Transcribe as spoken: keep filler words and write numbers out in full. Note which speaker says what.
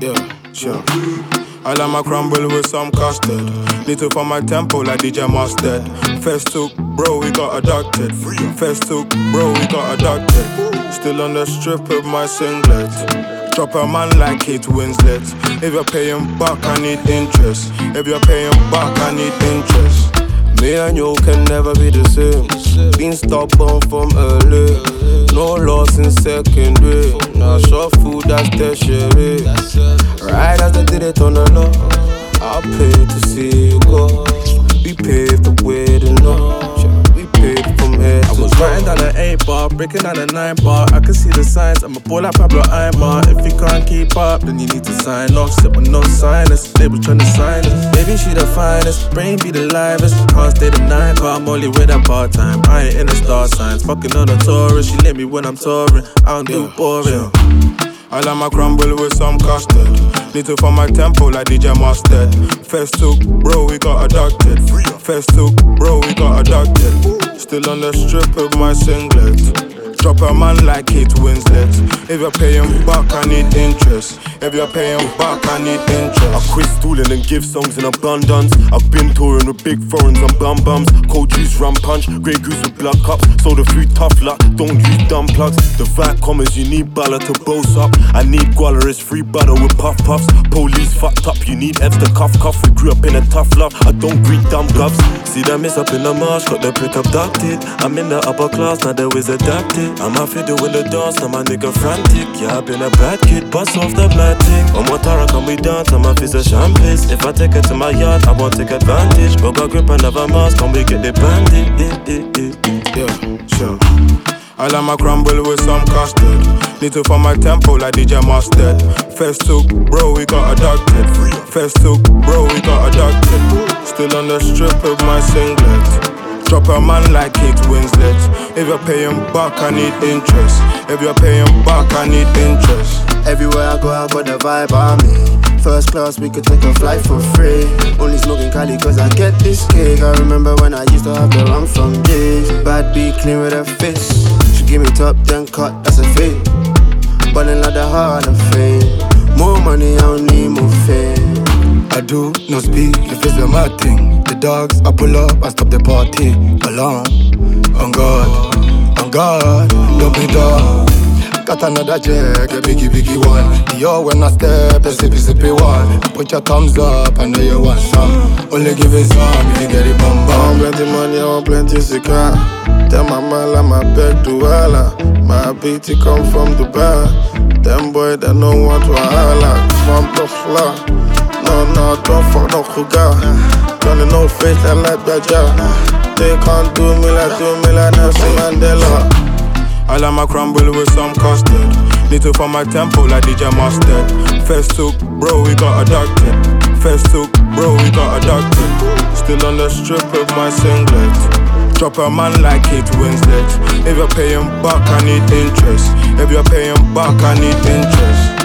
Speaker 1: Yeah, sure. I like my crumble with some custard. Need to find my tempo like D J Mustard. First took, bro, we got adopted. First took, bro, we got adopted. Still on the strip of my singlet. Drop a man like Kate Winslet. If you're paying back, I need interest. If you're paying back, I need interest. Me and you can never be the same. Been stubborn from early. No loss in secondary. Now short food, that's tertiary. Right as they did it on the law, I'll pay to see you go. We paved the way to know. We paved from here to
Speaker 2: I was writing down an eight bar, breaking down a nine bar. I can see the signs, I'm a ball like Pablo Aimar. If you can't keep up, then you need to sign off. Sit with no signers, they was tryna sign us. Maybe she the finest, brain be the livest. Can't stay the night, but I'm only with her part time. I ain't in the star signs, fucking on a tourist. She let me when I'm touring, I don't do boring.
Speaker 1: I like my crumble with some custard. Need to find my tempo like D J Mustard. First took, bro, we got adopted. First took, bro, we got adopted. Still on the strip of my singlet. Drop a man like Kate Winslet. If you're paying back, I need interest. If you're paying back, I need interest.
Speaker 3: I quit stalling and give songs in abundance. I've been touring with big foreigns and bum bums. Cold juice, rum punch, grey goose with blood cups. So the food tough luck, don't use dumb plugs. The fat commas, you need baller to boast up. I need guala, it's free butter with puff puffs. Police fucked up, you need Evs to cuff cuff. We grew up in a tough love, I don't greet dumb gloves. See them miss up in the marsh, got the prick abducted. I'm in the upper class, now the ways adapted. I'm a fiddle in the dance, now my nigga frantic. Yeah, I've been a bad kid, bust off the black tick. On my Tara, can we dance? I'm a fizz of champagne. If I take her to my yard, I won't take advantage. But got grip another mask, can we get the bandit?
Speaker 1: Yeah, sure. I like my crumble with some custard. Need to find my tempo like D J Mustard. First took, bro, we got adopted. First took, bro, we got adopted. Still on the strip of my singlet. Drop a man like Kate Winslet. If you're paying back, I need interest. If you're paying back, I need interest.
Speaker 4: Everywhere I go, I got the vibe on me. First class, we could take a flight for free. Only smoking Cali cause I get this cake. I remember when I used to have the rum from days. Bad beat, clean with her face. She give me top, then cut, that's a fake. Ballin' like the Hall of Fame. More money, I don't need more fame.
Speaker 5: I do no speed if it's a mad thing. The dogs, I pull up, I stop the party. Alone, on God, on God, don't be dog. Got another check, a biggie, biggie one. Yo, when I step, a sippy, sippy one. Put your thumbs up, I know you want some. Only give it some if you get it bum bum.
Speaker 6: I want plenty money, I want plenty cigar. Tell my man, like my beg to Allah. My beauty come from Dubai. Them boy, they don't want to holla. From the floor. No, no, don't fuck no cougar. Johnny no face, I like that job. They can't do me like, do me like Nelson Mandela.
Speaker 1: I like my crumble with some custard. Need to find my tempo like D J Mustard. First took, bro, we got adopted. First took, bro, we got adopted. Still on the strip of my singlet. Drop a man like Kate Winslet. If you're paying back, I need interest. If you're paying back, I need interest.